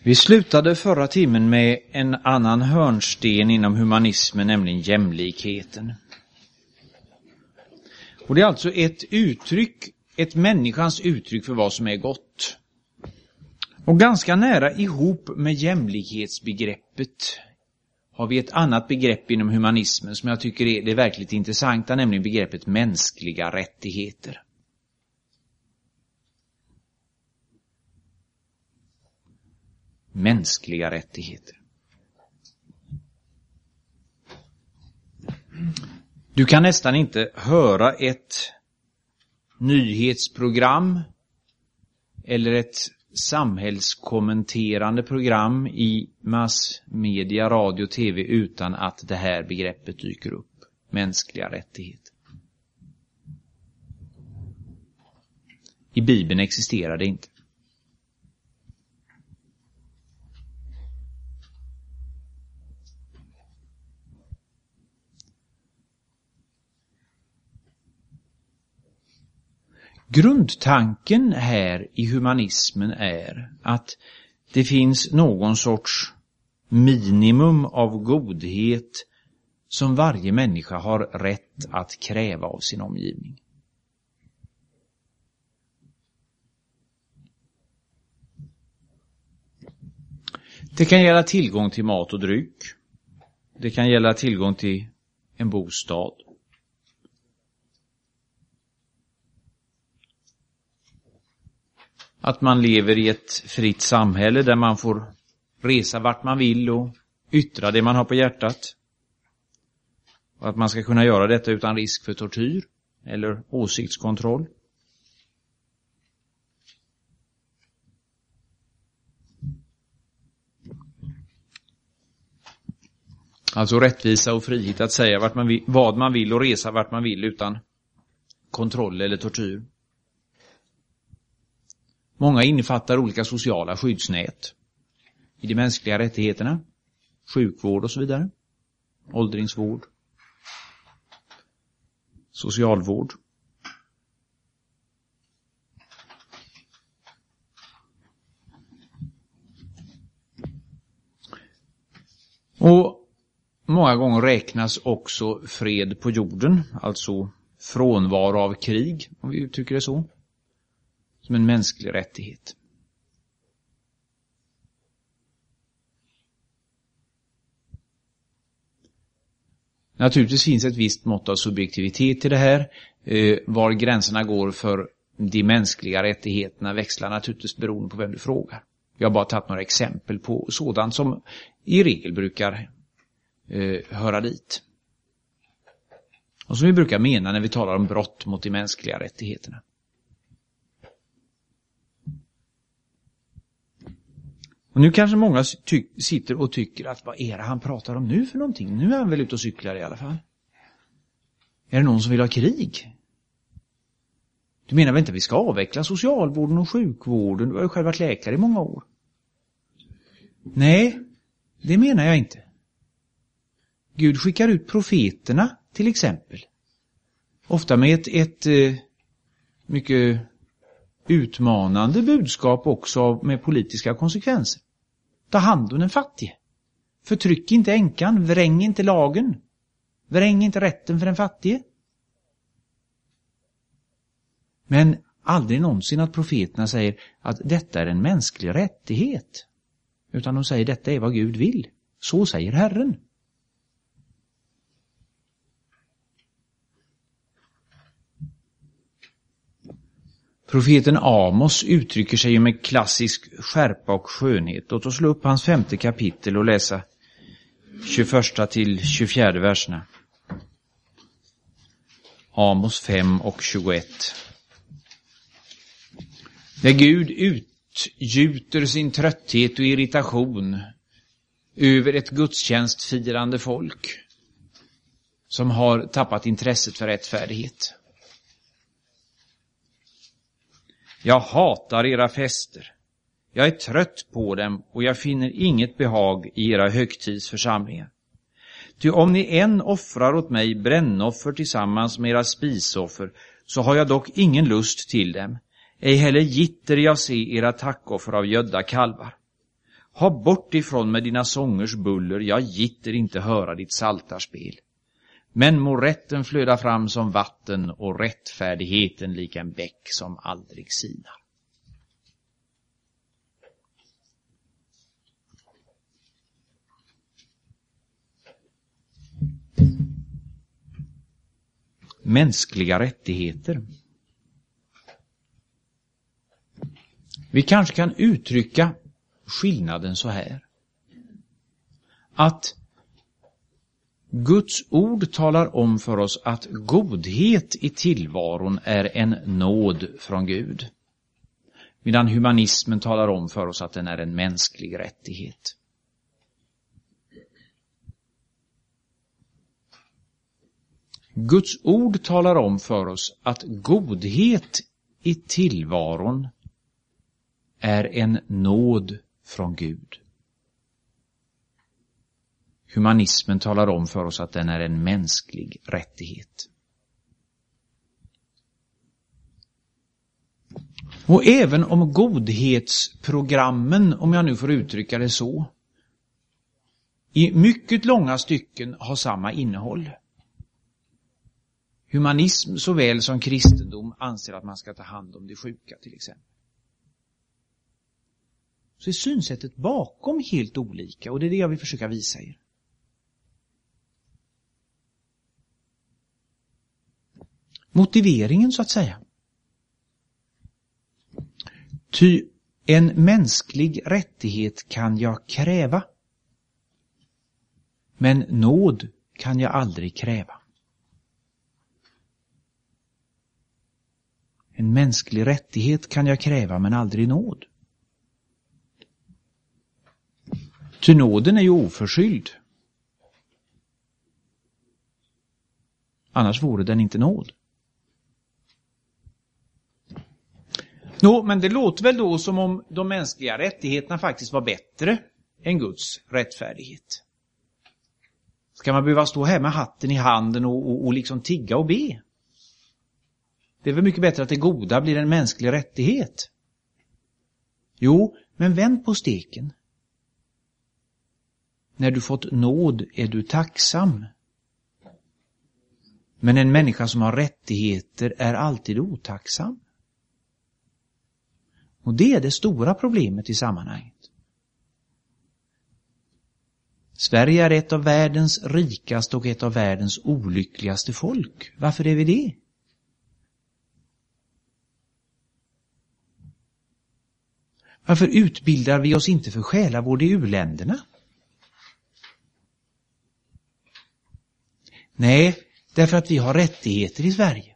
Vi slutade förra timmen med en annan hörnsten inom humanismen, nämligen jämlikheten. Och det är alltså ett människans uttryck för vad som är gott. Och ganska nära ihop med jämlikhetsbegreppet har vi ett annat begrepp inom humanismen som jag tycker är det verkligt intressanta, nämligen begreppet mänskliga rättigheter. Mänskliga rättigheter. Du kan nästan inte höra ett nyhetsprogram eller ett samhällskommenterande program i massmedia, radio, tv utan att det här begreppet dyker upp. Mänskliga rättigheter. I Bibeln existerar det inte. Grundtanken här i humanismen är att det finns någon sorts minimum av godhet som varje människa har rätt att kräva av sin omgivning. Det kan gälla tillgång till mat och dryck. Det kan gälla tillgång till en bostad. Att man lever i ett fritt samhälle där man får resa vart man vill och yttra det man har på hjärtat. Och att man ska kunna göra detta utan risk för tortyr eller åsiktskontroll. Alltså rättvisa och frihet att säga vad man vill och resa vart man vill utan kontroll eller tortyr. Många innefattar olika sociala skyddsnät i de mänskliga rättigheterna, sjukvård och så vidare, åldringsvård, socialvård. Och många gånger räknas också fred på jorden, alltså frånvaro av krig, om vi uttrycker det så, som en mänsklig rättighet. Naturligtvis finns ett visst mått av subjektivitet i det här. Var gränserna går för de mänskliga rättigheterna växlar naturligtvis beroende på vem du frågar. Jag har bara tagit några exempel på sådant som i regel brukar höra dit. Och som vi brukar mena när vi talar om brott mot de mänskliga rättigheterna. Och nu kanske många sitter och tycker att vad är det han pratar om nu för någonting? Nu är han väl ute och cyklar i alla fall. Är det någon som vill ha krig? Du menar väl inte att vi ska avveckla socialvården och sjukvården? Du har ju själv varit läkare i många år. Nej, det menar jag inte. Gud skickar ut profeterna till exempel. Ofta med ett mycket utmanande budskap också med politiska konsekvenser. Ta hand om den fattige. Förtryck inte änkan, vräng inte lagen. Vräng inte rätten för den fattige. Men aldrig någonsin att profeterna säger att detta är en mänsklig rättighet. Utan de säger detta är vad Gud vill. Så säger Herren. Profeten Amos uttrycker sig med klassisk skärpa och skönhet. Låt oss slå upp hans 5:e kapitel och läsa 21 till 24 verserna. Amos 5 och 21. Där Gud utgjuter sin trötthet och irritation över ett gudstjänstfirande folk som har tappat intresset för rättfärdighet. Jag hatar era fester. Jag är trött på dem och jag finner inget behag i era högtidsförsamlingar. Ty om ni än offrar åt mig brännoffer tillsammans med era spisoffer, så har jag dock ingen lust till dem. Ej heller gitter jag se era tackoffer av gödda kalvar. Ha bort ifrån med dina sångers buller, jag gitter inte höra ditt saltarspel. Men må rätten flöda fram som vatten och rättfärdigheten lika en bäck som aldrig sinar. Mänskliga rättigheter. Vi kanske kan uttrycka skillnaden så här. Att Guds ord talar om för oss att godhet i tillvaron är en nåd från Gud. Medan humanismen talar om för oss att den är en mänsklig rättighet. Guds ord talar om för oss att godhet i tillvaron är en nåd från Gud. Humanismen talar om för oss att den är en mänsklig rättighet. Och även om godhetsprogrammen, om jag nu får uttrycka det så, i mycket långa stycken har samma innehåll. Humanism såväl som kristendom anser att man ska ta hand om de sjuka till exempel. Så är synsättet bakom helt olika, och det är det jag vill försöka visa er. Motiveringen så att säga. Ty en mänsklig rättighet kan jag kräva, men nåd kan jag aldrig kräva. En mänsklig rättighet kan jag kräva, men aldrig nåd. Ty nåden är ju oförskylld. Annars vore den inte nåd. Men det låter väl då som om de mänskliga rättigheterna faktiskt var bättre än Guds rättfärdighet. Ska man behöva stå här med hatten i handen och liksom tigga och be? Det är väl mycket bättre att det goda blir en mänsklig rättighet. Jo, men vänd på steken. När du fått nåd är du tacksam. Men en människa som har rättigheter är alltid otacksam. Och det är det stora problemet i sammanhanget. Sverige är ett av världens rikaste och ett av världens olyckligaste folk. Varför är vi det? Varför utbildar vi oss inte för själavård i u-länderna? Nej, därför att vi har rättigheter i Sverige.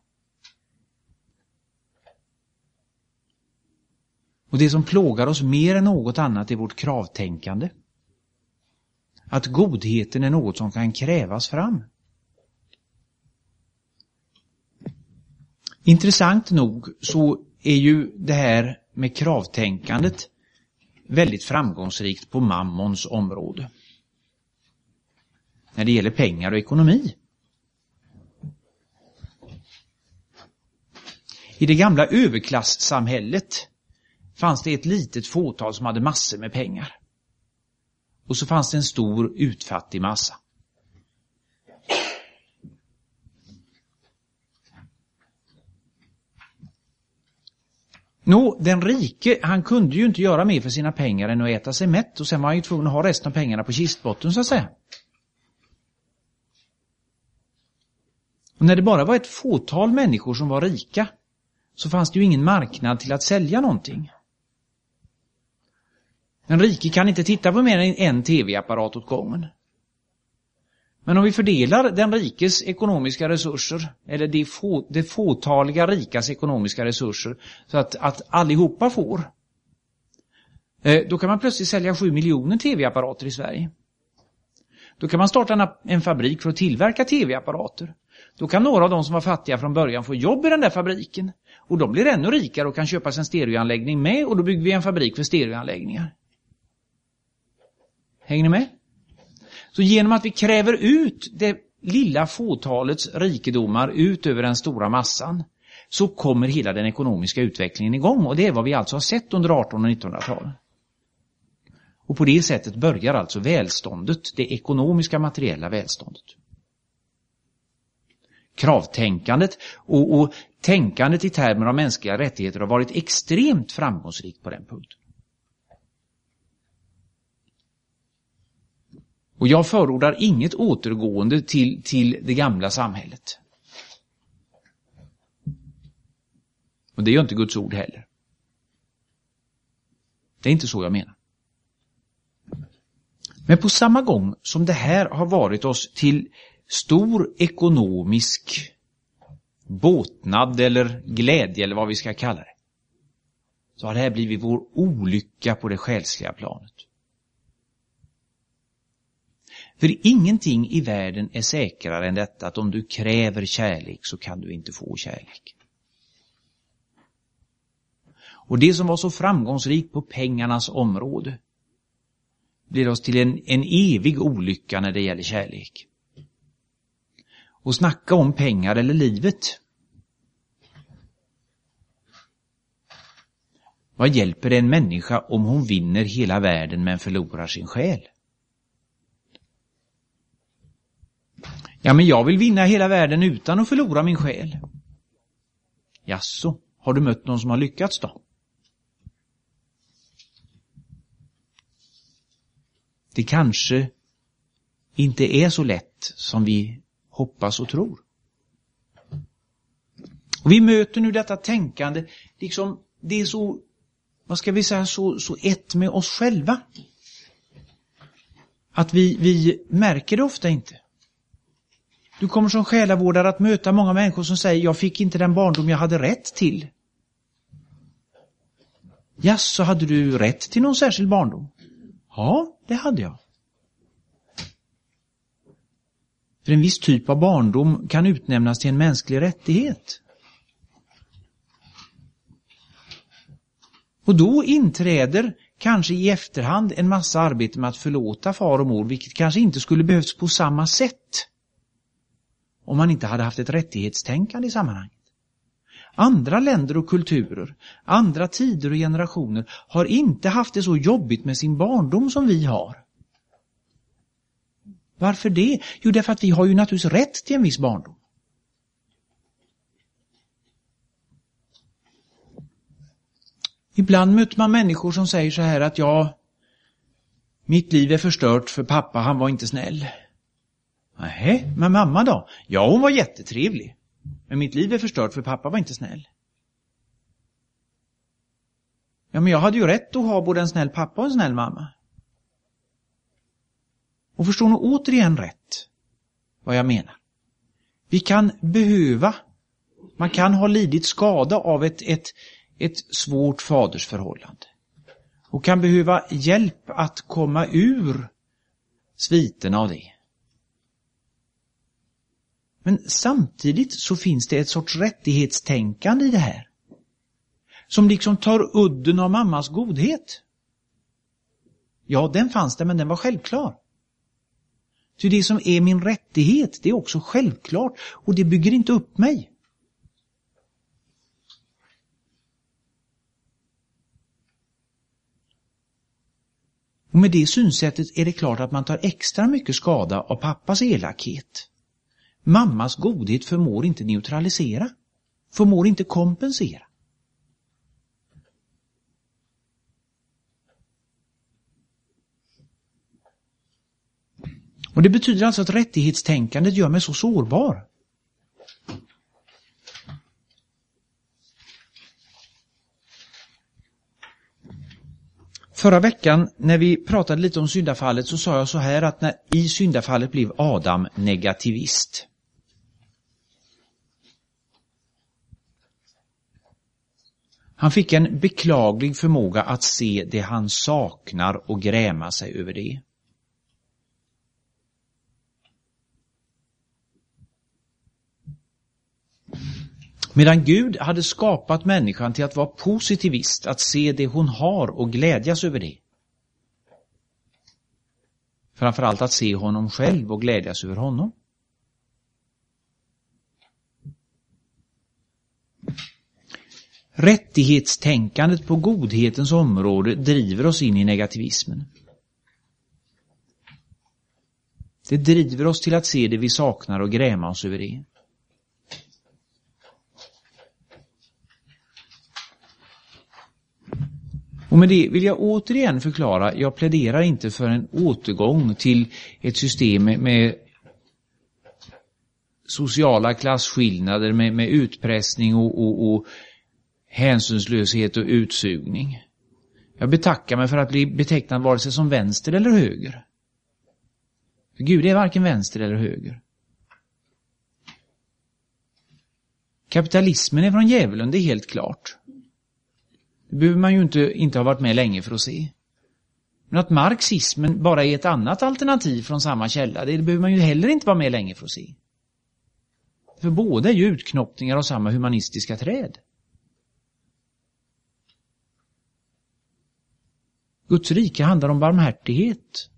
Och det som plågar oss mer än något annat är vårt kravtänkande. Att godheten är något som kan krävas fram. Intressant nog så är ju det här med kravtänkandet väldigt framgångsrikt på mammons område. När det gäller pengar och ekonomi. I det gamla överklasssamhället fanns det ett litet fåtal som hade massor med pengar. Och så fanns det en stor utfattig massa. Den rike, han kunde ju inte göra mer för sina pengar än att äta sig mätt. Och sen var han ju tvungen att ha resten av pengarna på kistbotten så att säga. Och när det bara var ett fåtal människor som var rika så fanns det ju ingen marknad till att sälja någonting. En rike kan inte titta på mer än en tv-apparat åt gången. Men om vi fördelar den rikes ekonomiska resurser, eller det fåtaliga rikas ekonomiska resurser, så att allihopa får, då kan man plötsligt sälja 7 miljoner tv-apparater i Sverige. Då kan man starta en fabrik för att tillverka tv-apparater. Då kan några av de som var fattiga från början få jobb i den där fabriken. Och de blir ännu rikare och kan köpa sig en stereoanläggning med, och då bygger vi en fabrik för stereoanläggningar. Hänger ni med? Så genom att vi kräver ut det lilla fåtalets rikedomar ut över den stora massan, så kommer hela den ekonomiska utvecklingen igång. Och det är vad vi alltså har sett under 1800- och 1900-talen. Och på det sättet börjar alltså välståndet, det ekonomiska materiella välståndet. Kravtänkandet och tänkandet i termer av mänskliga rättigheter har varit extremt framgångsrikt på den punkten. Och jag förordar inget återgående till det gamla samhället. Och det gör inte Guds ord heller. Det är inte så jag menar. Men på samma gång som det här har varit oss till stor ekonomisk båtnad eller glädje eller vad vi ska kalla det, så har det här blivit vår olycka på det själsliga planet. För ingenting i världen är säkrare än detta, att om du kräver kärlek så kan du inte få kärlek. Och det som var så framgångsrikt på pengarnas område blir oss till en evig olycka när det gäller kärlek. Och snacka om pengar eller livet. Vad hjälper en människa om hon vinner hela världen men förlorar sin själ? Ja, men jag vill vinna hela världen utan att förlora min själ. Jaså, har du mött någon som har lyckats då? Det kanske inte är så lätt som vi hoppas och tror. Och vi möter nu detta tänkande, liksom det är så, vad ska vi säga, så ett med oss själva. Att vi märker det ofta inte. Du kommer som själavårdare att möta många människor som säger, jag fick inte den barndom jag hade rätt till. Ja, så hade du rätt till någon särskild barndom? Ja, det hade jag. För en viss typ av barndom kan utnämnas till en mänsklig rättighet. Och då inträder kanske i efterhand en massa arbete med att förlåta far och mor, vilket kanske inte skulle behövts på samma sätt om man inte hade haft ett rättighetstänkande i sammanhanget. Andra länder och kulturer, andra tider och generationer har inte haft det så jobbigt med sin barndom som vi har. Varför det? Jo, därför att vi har ju naturligtvis rätt till en viss barndom. Ibland möter man människor som säger så här att mitt liv är förstört för pappa, han var inte snäll. Nej, men mamma då? Ja, hon var jättetrevlig. Men mitt liv är förstört för pappa var inte snäll. Ja, men jag hade ju rätt att ha både en snäll pappa och en snäll mamma. Och förstår nog återigen rätt vad jag menar. Vi kan man kan ha lidit skada av ett svårt fadersförhållande. Och kan behöva hjälp att komma ur sviten av det. Men samtidigt så finns det ett sorts rättighetstänkande i det här. Som liksom tar udden av mammas godhet. Ja, den fanns där, men den var självklar. Så det som är min rättighet, det är också självklart. Och det bygger inte upp mig. Och med det synsättet är det klart att man tar extra mycket skada av pappas elakhet. Mammas godhet förmår inte neutralisera. Förmår inte kompensera. Och det betyder alltså att rättighetstänkandet gör mig så sårbar. Förra veckan när vi pratade lite om syndafallet så sa jag så här att i syndafallet blev Adam negativist. Han fick en beklaglig förmåga att se det han saknar och gräma sig över det. Medan Gud hade skapat människan till att vara positivist, att se det hon har och glädjas över det. Framförallt att se honom själv och glädjas över honom. Rättighetstänkandet på godhetens område driver oss in i negativismen. Det driver oss till att se det vi saknar och gräma oss över det. Och med det vill jag återigen förklara, jag pläderar inte för en återgång till ett system med sociala klasskillnader, med utpressning och hänsynslöshet och utsugning. Jag betackar mig för att bli betecknad vare sig som vänster eller höger. För Gud är varken vänster eller höger. Kapitalismen är från djävulen, det är helt klart. Det behöver man ju inte ha varit med länge för att se. Men att marxismen bara är ett annat alternativ från samma källa, det behöver man ju heller inte vara med länge för att se. För båda är ju utknoppningar av samma humanistiska träd. Guds rike handlar om barmhärtighet.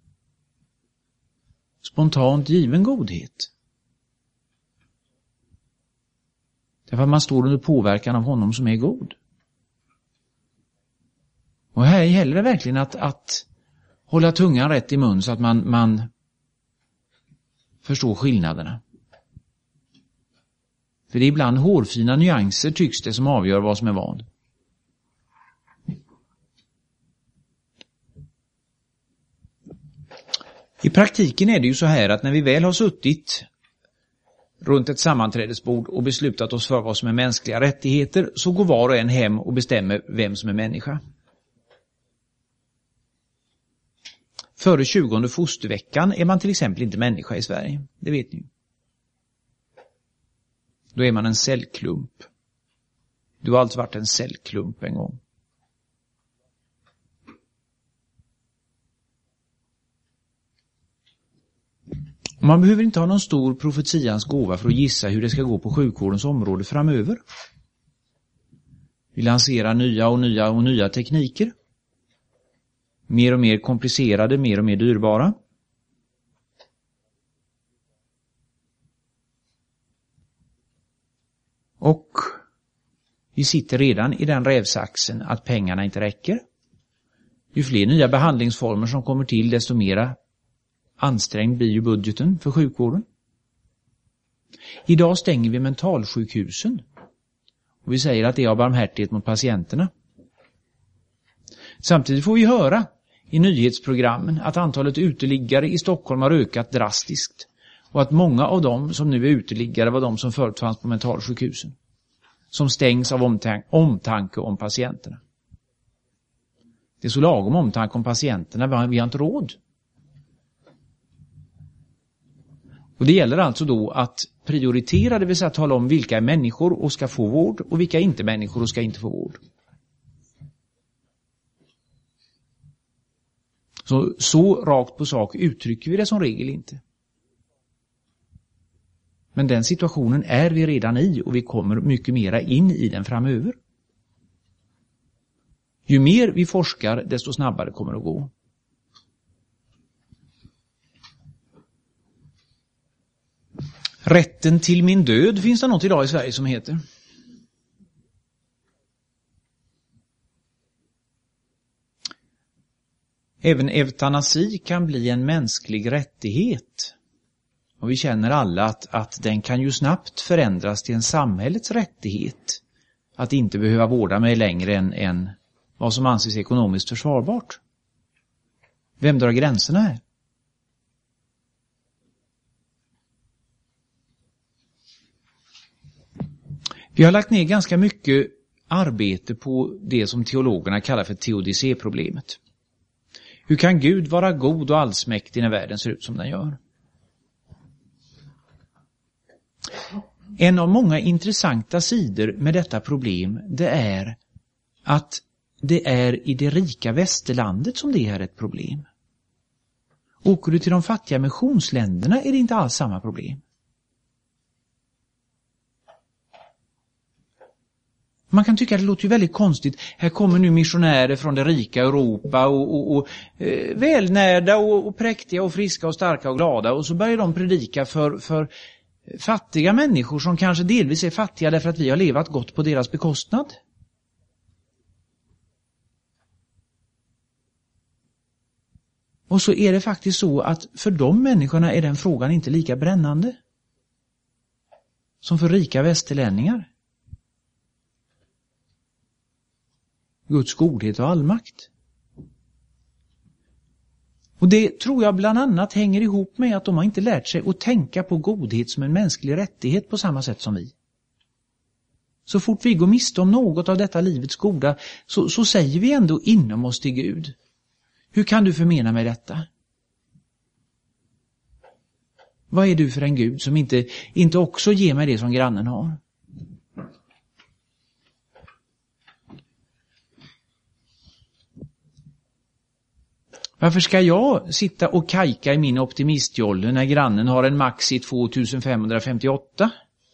Spontant given godhet. Därför att man står under påverkan av honom som är god. Och här gäller det verkligen att hålla tungan rätt i mun så att man förstår skillnaderna. För det är ibland hårfina nyanser, tycks det, som avgör vad som är vad. I praktiken är det ju så här att när vi väl har suttit runt ett sammanträdesbord och beslutat oss för vad som är mänskliga rättigheter, så går var och en hem och bestämmer vem som är människa. Före 20:e fosterveckan är man till exempel inte människa i Sverige. Det vet ni. Då är man en cellklump. Du har alltså varit en cellklump en gång. Man behöver inte ha någon stor profetians gåva för att gissa hur det ska gå på sjukvårdens område framöver. Vi lanserar nya tekniker. Mer och mer komplicerade, mer och mer dyrbara. Och vi sitter redan i den rävsaxen att pengarna inte räcker. Ju fler nya behandlingsformer som kommer till, desto mera ansträngd blir ju budgeten för sjukvården. Idag stänger vi mentalsjukhusen. Och vi säger att det är av barmhärtighet mot patienterna. Samtidigt får vi höra i nyhetsprogrammen att antalet uteliggare i Stockholm har ökat drastiskt. Och att många av dem som nu är uteliggare var de som förut fanns på mentalsjukhusen. Som stängs av omtanke om patienterna. Det är så lagom omtanke om patienterna, vi har inte råd. Och det gäller alltså då att prioritera, det vill säga tala om vilka är människor och ska få vård och vilka är inte människor och ska inte få vård. Så rakt på sak uttrycker vi det som regel inte. Men den situationen är vi redan i och vi kommer mycket mera in i den framöver. Ju mer vi forskar, desto snabbare kommer det att gå. Rätten till min död finns det något idag i Sverige som heter. Även eutanasi kan bli en mänsklig rättighet. Och vi känner alla att den kan ju snabbt förändras till en samhällets rättighet. Att inte behöva vårda mig längre än vad som anses ekonomiskt försvarbart. Vem drar gränserna här? Vi har lagt ner ganska mycket arbete på det som teologerna kallar för teodicéproblemet. Hur kan Gud vara god och allsmäktig när världen ser ut som den gör? En av många intressanta sidor med detta problem, det är att det är i det rika västerlandet som det är ett problem. Åker du till de fattiga missionsländerna är det inte alls samma problem. Man kan tycka att det låter ju väldigt konstigt. Här kommer nu missionärer från det rika Europa och välnärda och präktiga och friska och starka och glada. Och så börjar de predika för fattiga människor som kanske delvis är fattiga därför att vi har levat gott på deras bekostnad. Och så är det faktiskt så att för de människorna är den frågan inte lika brännande som för rika västerlänningar. Guds godhet och allmakt. Och det tror jag bland annat hänger ihop med att de har inte lärt sig att tänka på godhet som en mänsklig rättighet på samma sätt som vi. Så fort vi går miste om något av detta livets goda så säger vi ändå inom oss till Gud: hur kan du förmena mig detta? Vad är du för en Gud som inte också ger mig det som grannen har? Varför ska jag sitta och kajka i min optimistjolle när grannen har en Maxi 2558?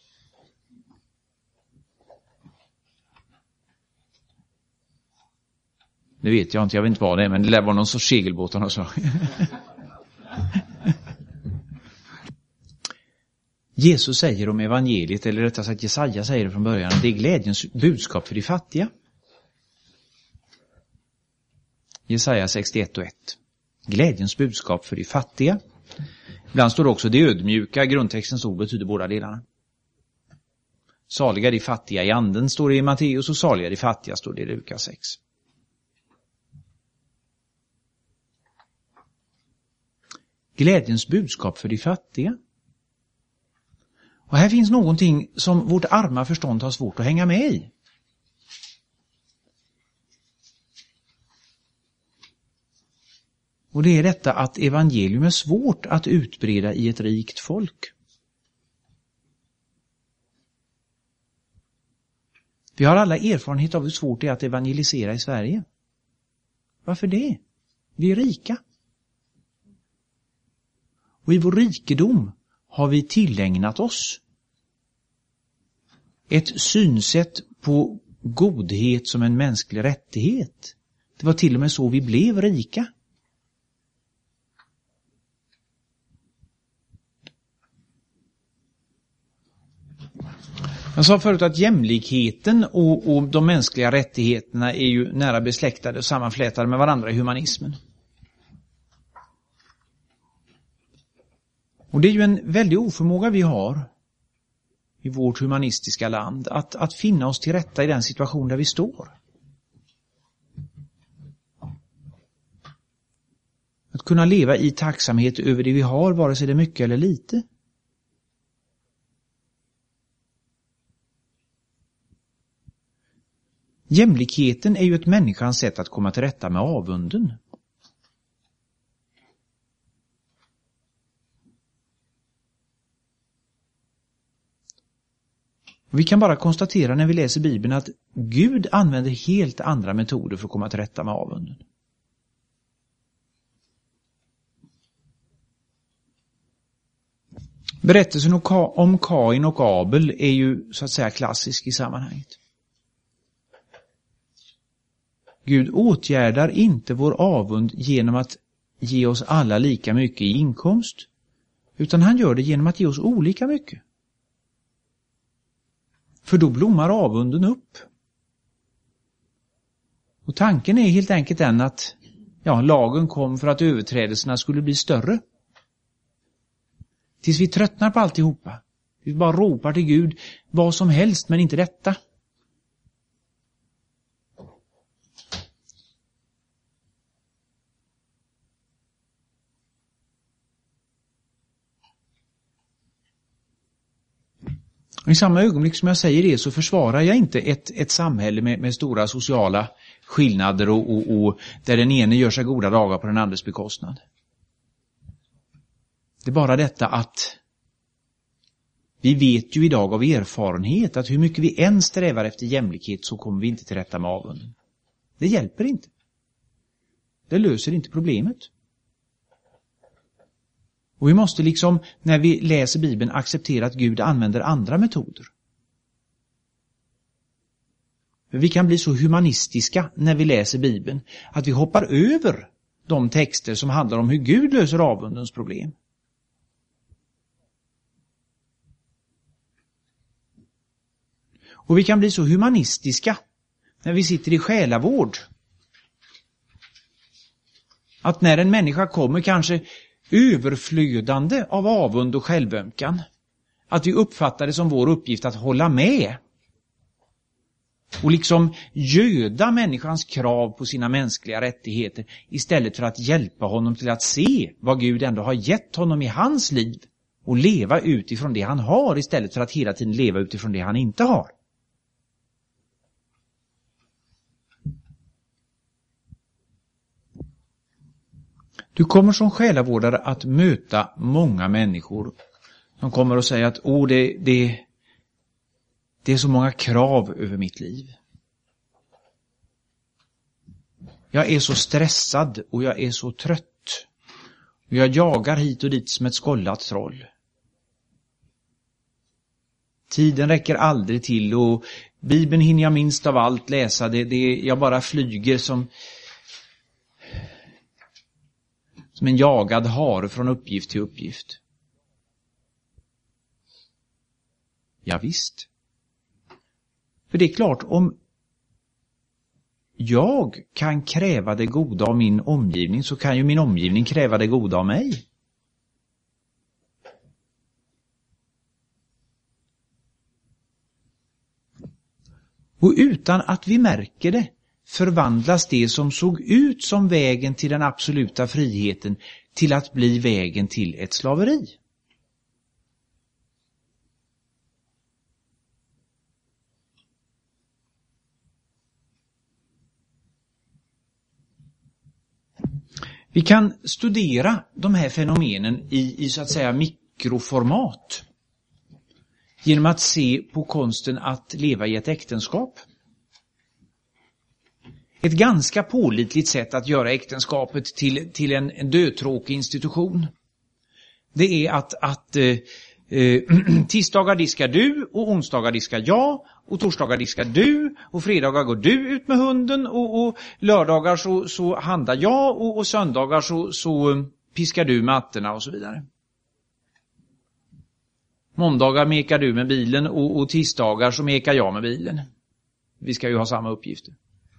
Det vet jag inte, jag vet inte vad det är, men det lär vara någon sorts segelbåt och så. Jesus säger om evangeliet, eller rättare sagt Jesaja säger det från början, att det är glädjens budskap för de fattiga. Jesaja 61:1. Glädjens budskap för de fattiga. Ibland står det också det ödmjuka. Grundtextens ord betyder båda delarna. Saliga de fattiga i anden står det i Matteus, och saliga de fattiga står det i Lukas 6. Glädjens budskap för de fattiga. Och här finns någonting som vårt arma förstånd har svårt att hänga med i. Och det är detta att evangelium är svårt att utbreda i ett rikt folk. Vi har alla erfarenhet av hur svårt det är att evangelisera i Sverige. Varför det? Vi är rika. Och i vår rikedom har vi tillägnat oss ett synsätt på godhet som en mänsklig rättighet. Det var till och med så vi blev rika. Jag sa förut att jämlikheten och de mänskliga rättigheterna är ju nära besläktade och sammanflätade med varandra i humanismen. Och det är ju en väldig oförmåga vi har i vårt humanistiska land att finna oss till rätta i den situation där vi står. Att kunna leva i tacksamhet över det vi har, vare sig det är mycket eller lite. Jämlikheten är ju ett människans sätt att komma till rätta med avunden. Vi kan bara konstatera när vi läser Bibeln att Gud använder helt andra metoder för att komma till rätta med avunden. Berättelsen om Kain och Abel är ju så att säga klassisk i sammanhanget. Gud åtgärdar inte vår avund genom att ge oss alla lika mycket i inkomst, utan han gör det genom att ge oss olika mycket. För då blommar avunden upp. Och tanken är helt enkelt den att lagen kom för att överträdelserna skulle bli större. Tills vi tröttnar på alltihopa. Vi bara ropar till Gud vad som helst, men inte detta. Och i samma ögonblick som jag säger det så försvarar jag inte ett samhälle med stora sociala skillnader och där den ene gör sig goda dagar på den andres bekostnad. Det är bara detta att vi vet ju idag av erfarenhet att hur mycket vi än strävar efter jämlikhet så kommer vi inte till rätta med avunden. Det hjälper inte. Det löser inte problemet. Och vi måste liksom, när vi läser Bibeln, acceptera att Gud använder andra metoder. För vi kan bli så humanistiska när vi läser Bibeln att vi hoppar över de texter som handlar om hur Gud löser avundens problem. Och vi kan bli så humanistiska när vi sitter i själavård Att när en människa kommer kanske överflödande av avund och självömkan, att vi uppfattar det som vår uppgift att hålla med och liksom göda människans krav på sina mänskliga rättigheter istället för att hjälpa honom till att se vad Gud ändå har gett honom i hans liv och leva utifrån det han har istället för att hela tiden leva utifrån det han inte har. Du kommer som själavårdare att möta många människor som kommer att säga att det är så många krav över mitt liv. Jag är så stressad och jag är så trött. Och jag jagar hit och dit som ett skållat troll. Tiden räcker aldrig till och Bibeln hinner jag minst av allt läsa. Jag bara flyger som en jagad hare från uppgift till uppgift. Ja, visst. För det är klart, om jag kan kräva det goda av min omgivning så kan ju min omgivning kräva det goda av mig. Och utan att vi märker det förvandlas det som såg ut som vägen till den absoluta friheten till att bli vägen till ett slaveri. Vi kan studera de här fenomenen i så att säga mikroformat genom att se på konsten att leva i ett äktenskap. Ett ganska pålitligt sätt att göra äktenskapet till en dödtråkig institution. Det är att tisdagar diskar du och onsdagar diskar jag och torsdagar diskar du och fredagar går du ut med hunden och lördagar så handlar jag och söndagar så piskar du mattorna och så vidare. Måndagar mekar du med bilen och tisdagar så mekar jag med bilen. Vi ska ju ha samma uppgifter.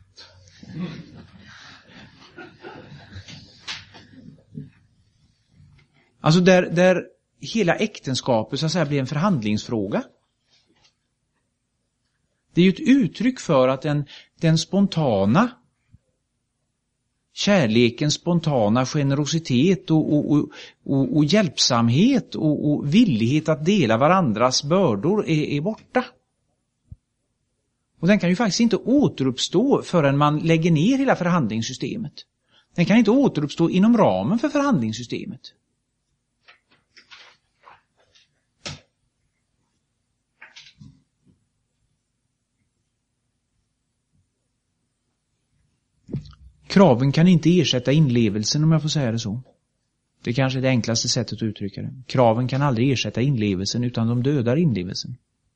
Alltså där hela äktenskapet så att säga blir en förhandlingsfråga. Det är ju ett uttryck för att den spontana kärleken, spontana generositet och hjälpsamhet och villighet att dela varandras bördor är borta. Och den kan ju faktiskt inte återuppstå förrän man lägger ner hela förhandlingssystemet. Den kan inte återuppstå inom ramen för förhandlingssystemet. Kraven kan inte ersätta inlevelsen, om jag får säga det så. Det är kanske det enklaste sättet att uttrycka det. Kraven kan aldrig ersätta inlevelsen utan de dödar inlevelsen.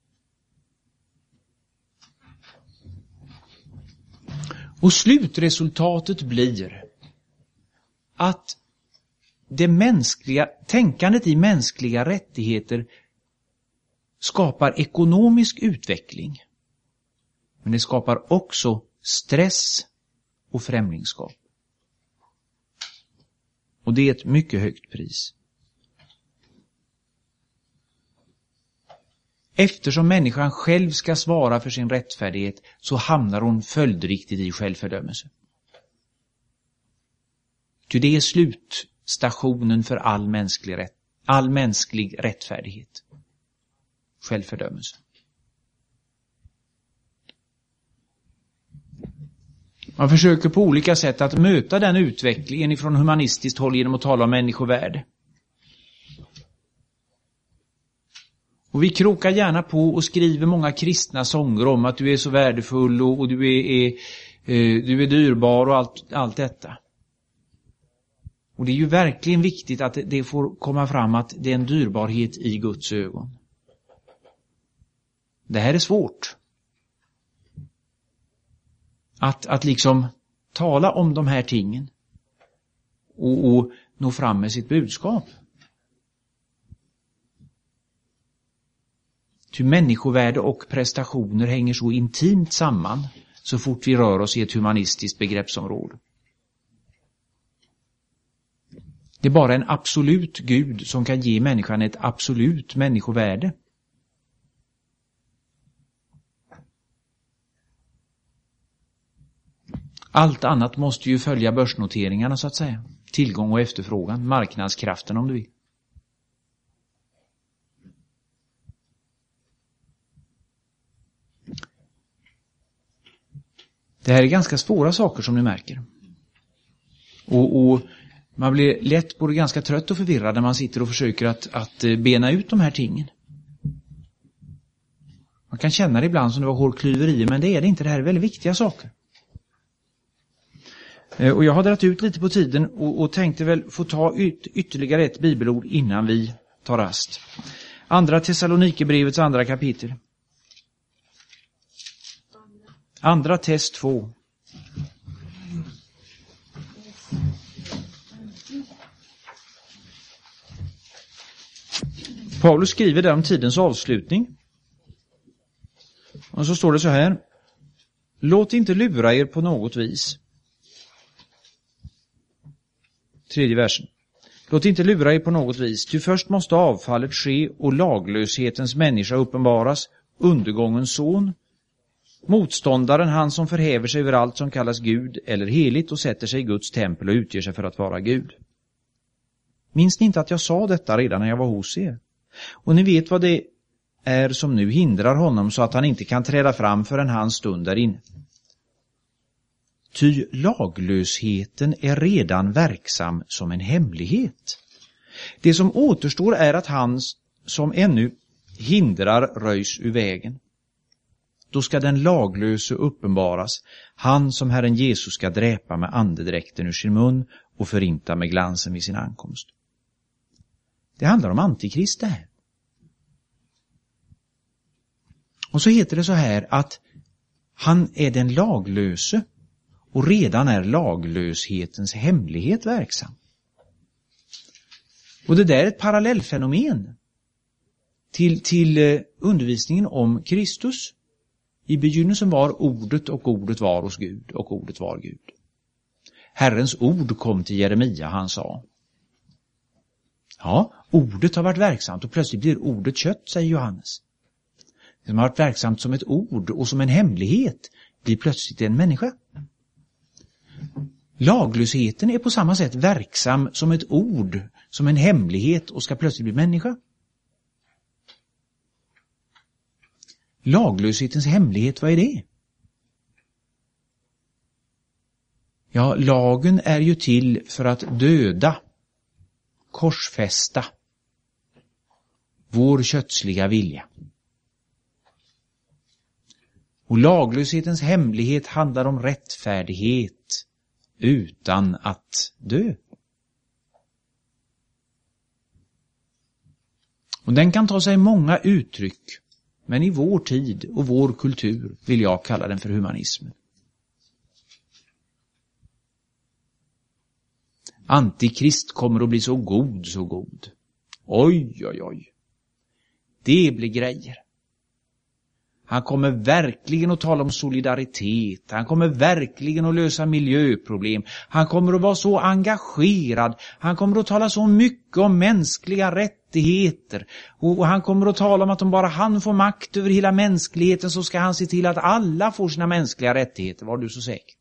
Och slutresultatet blir att det mänskliga tänkandet i mänskliga rättigheter skapar ekonomisk utveckling. Men det skapar också stress och främlingskap. Och det är ett mycket högt pris. Eftersom människan själv ska svara för sin rättfärdighet så hamnar hon följdriktigt i självfördömelse. Ty det är slutstationen för all mänsklig rättfärdighet. Självfördömelse. Man försöker på olika sätt att möta den utvecklingen ifrån humanistiskt håll genom att tala om människovärde. Och vi krokar gärna på och skriver många kristna sånger om att du är så värdefull och du är dyrbar och allt detta. Och det är ju verkligen viktigt att det får komma fram att det är en dyrbarhet i Guds ögon. Det här är svårt. Att liksom tala om de här tingen och nå fram med sitt budskap. Ty människovärde och prestationer hänger så intimt samman så fort vi rör oss i ett humanistiskt begreppsområde. Det är bara en absolut Gud som kan ge människan ett absolut människovärde. Allt annat måste ju följa börsnoteringarna så att säga. Tillgång och efterfrågan, marknadskraften om du vill. Det här är ganska svåra saker som ni märker. Och man blir lätt både ganska trött och förvirrad när man sitter och försöker att bena ut de här tingen. Man kan känna det ibland som det var hårklyverier, men det är det inte. Det här är väldigt viktiga saker. Och jag har dragit ut lite på tiden och tänkte väl få ta ytterligare ett bibelord innan vi tar rast. Andra Thessalonikerbrevets 2 kapitel. Andra Tess 2. Paulus skriver där om tidens avslutning. Och så står det så här: låt inte lura er på något vis. 3:e versen. Låt inte lura er på något vis, ty först måste avfallet ske och laglöshetens människa uppenbaras, undergångens son, motståndaren, han som förhäver sig över allt som kallas Gud eller heligt och sätter sig i Guds tempel och utger sig för att vara Gud. Minns ni inte att jag sa detta redan när jag var hos er? Och ni vet vad det är som nu hindrar honom så att han inte kan träda fram förrän hans stund är inne. Ty laglösheten är redan verksam som en hemlighet. Det som återstår är att han som ännu hindrar röjs ur vägen. Då ska den laglöse uppenbaras, han som Herren Jesus ska dräpa med andedräkten ur sin mun och förinta med glansen vid sin ankomst. Det handlar om antikrist det här. Och så heter det så här att han är den laglöse och redan är laglöshetens hemlighet verksam. Och det där är ett parallellfenomen till undervisningen om Kristus. I begynnelsen var ordet och ordet var hos Gud och ordet var Gud. Herrens ord kom till Jeremia, han sa. Ja, ordet har varit verksamt och plötsligt blir ordet kött, säger Johannes. Det som har varit verksamt som ett ord och som en hemlighet blir plötsligt en människa. Laglösheten är på samma sätt verksam som ett ord, som en hemlighet och ska plötsligt bli människa. Laglöshetens hemlighet, vad är det? Ja, lagen är ju till för att döda, korsfästa vår kötsliga vilja. Och laglöshetens hemlighet handlar om rättfärdighet utan att dö. Och den kan ta sig många uttryck, men i vår tid och vår kultur vill jag kalla den för humanismen. Antikrist kommer att bli så god, så god. Oj, oj, oj. Det blir grejer. Han kommer verkligen att tala om solidaritet. Han kommer verkligen att lösa miljöproblem. Han kommer att vara så engagerad. Han kommer att tala så mycket om mänskliga rättigheter. Och han kommer att tala om att om bara han får makt över hela mänskligheten så ska han se till att alla får sina mänskliga rättigheter. Var du så säker?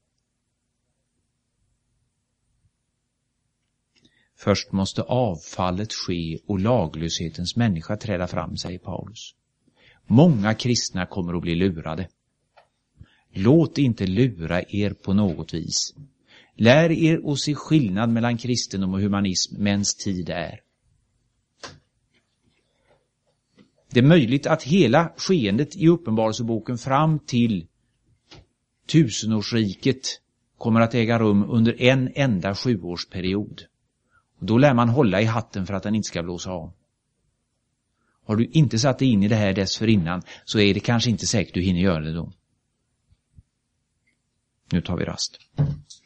Först måste avfallet ske och laglöshetens människa träda fram, säger Paulus. Många kristna kommer att bli lurade. Låt inte lura er på något vis. Lär er att se skillnad mellan kristendom och humanism mens tid är. Det är möjligt att hela skeendet i Uppenbarelseboken fram till tusenårsriket kommer att äga rum under en enda 7-årsperiod. Och då lär man hålla i hatten för att den inte ska blåsa av. Har du inte satt dig in i det här dessförinnan så är det kanske inte säkert du hinner göra det då. Nu tar vi rast.